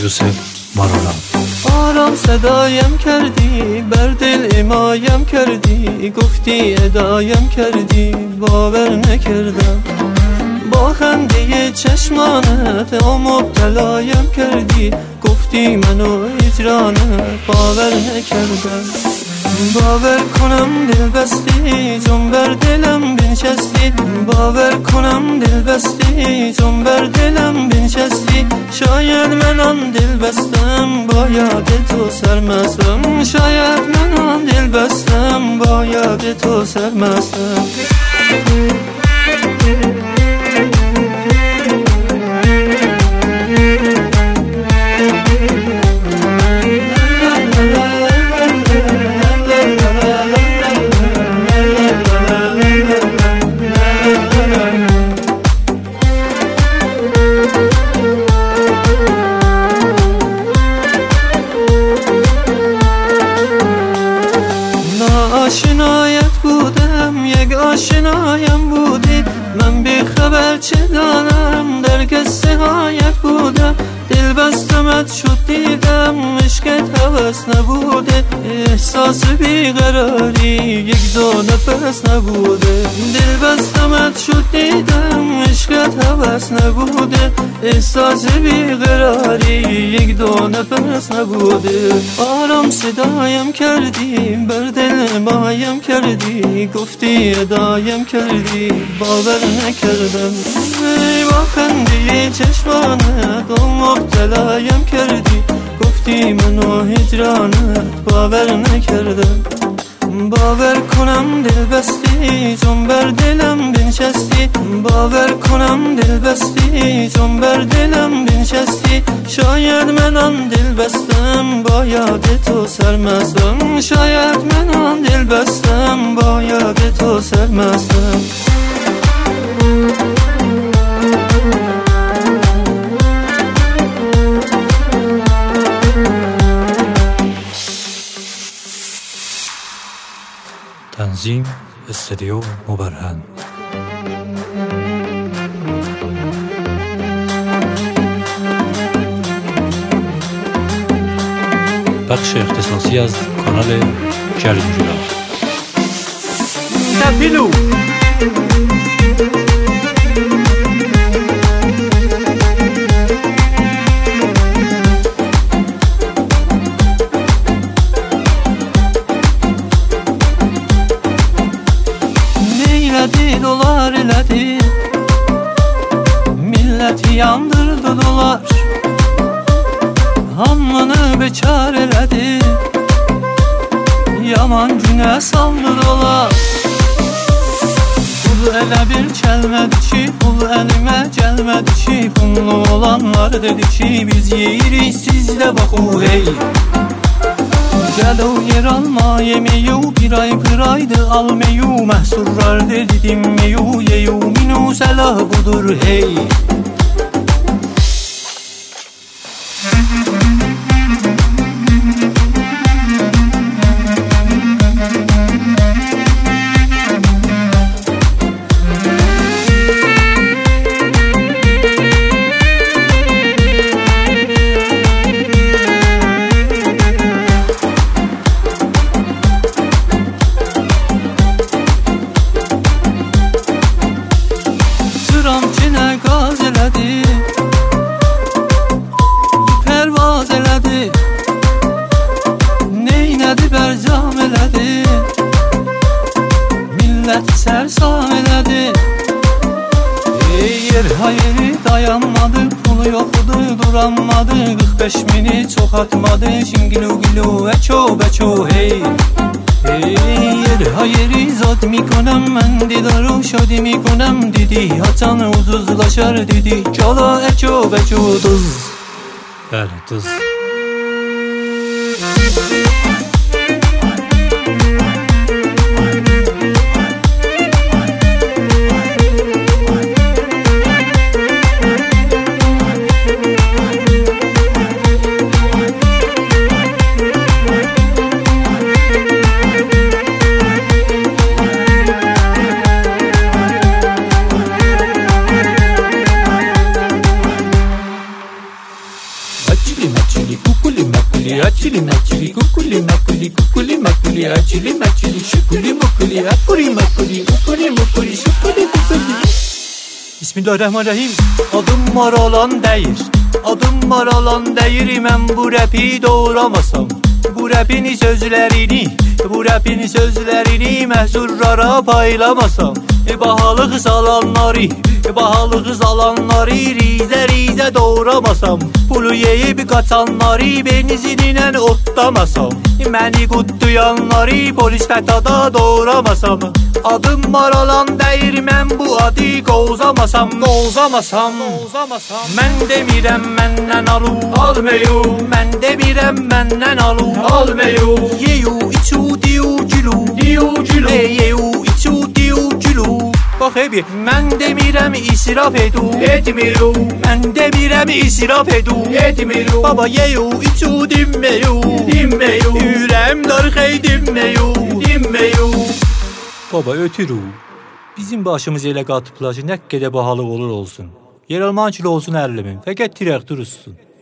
یوسف مارالان. آرام صدایم کردی، بر دل امایم کردی، گفتی ادایم کردی، باور نکردم. با خنده چشمانت مبتلایم کردی، گفتی منو هجرانت، باور نکردم. باور کنم دل بستی، چون بر دلم بنشستی، باور کنم دل بستی، چون بر دلم بنشستی. شاید من آن دل بستم، با یاد تو سرمستم، شاید من آن دل بستم، با یاد تو سرمستم. آشنایت بودم، یک آشنایم بودی، من بی خبر چه دانم، در قصه هایت بودم. دل بستمت شد دیدم، عشقت هوس نبوده، احساس بیقراری یک دو نفس نبوده. دل بستمت شد دیدم، عشقت هوس نبوده، احساس بیقراری یک دو نفس نبوده. آرام صدایم کردی، بر دل مایم کردی، گفتی ادایم کردی، باور نکردم. با خنده چشمانت مبتلایم کردی، گفتی منو هجرانت، باور نکردم. باور کنم دل بستی، چون بر دلم بنشستی، باور کنم دل بستی، چون بر دلم بنشستی. شاید من آن دل بستم، با یاد تو سرمستم، شاید من آن دل بستم، با یاد تو سرمستم. تنظیم استودیو مبرهن. بخش اختصاصی از کانال کلینجولا. تپیلو dolar elədi, milləti yandırdı dolar, hamını bekar elədi, yaman günə saldı dolar. Pul elə bir kəlmədi ki, pul əlimə gəlmədi ki, pullu olanlar dedi ki, biz yeyirik, siz də baxu hey. Gəl o yer alma yemeyu, bir ay pıraydı almeyu, məhsurlar dedim meyu, yeyu minu səlah budur hey. Qaz elədi, pərvaz elədi, neynədi bərcam elədi, millət sərsam elədi. Yer hayri dayanmadı, pulu yoxdu duranmadı, 45 mini çox atmadı, şingilu gilu əço bəço hey. yer hayri zat میکنم من دیدارو شادی میکنم دیدی حتن uzuzlaşar دیدی کالا اچو بچو دوز. بله دوز. Mekili mekili şukuli mukuli akuli makuli ukuli mukuli şukuli mukuli. Bismillahirrahmanirrahim. Adım Maralan deyir, adım Maralan deyir. Mən bu rapi doğramasam, bu rapin sözlərini məhzurlara paylamasam, bahalıq salanları rizə doğramasam, pulu yeyib qaçanları benzinlə otlamasam, məni qutlayanları polis fətada doğramasam. Adım Maralan deyir, mən bu adı qovzamasam. Mən demirəm məndən almayu, mən demirəm məndən almayu. Yeyu içu diyu gülü, yeyu içu diyu gülü. Bax ebi, mən demirəm israf etmiru, mən demirəm israf etmiru. Baba yeyu içu dinmeyu, ürəm darxey dinmeyu. Baba ötürü. Bizim başımız elə qatıblar ki, nə qədər bahalıq olur olsun. Yer alman kilo olsun 50 min, fəqət traktor uçsun.